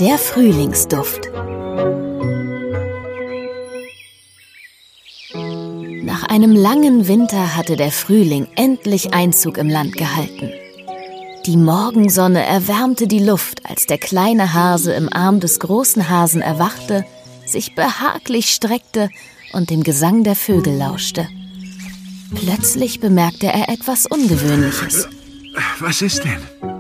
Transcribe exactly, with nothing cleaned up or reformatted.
Der Frühlingsduft. Nach einem langen Winter hatte der Frühling endlich Einzug im Land gehalten. Die Morgensonne erwärmte die Luft, als der kleine Hase im Arm des großen Hasen erwachte, sich behaglich streckte und dem Gesang der Vögel lauschte. Plötzlich bemerkte er etwas Ungewöhnliches. Was ist denn?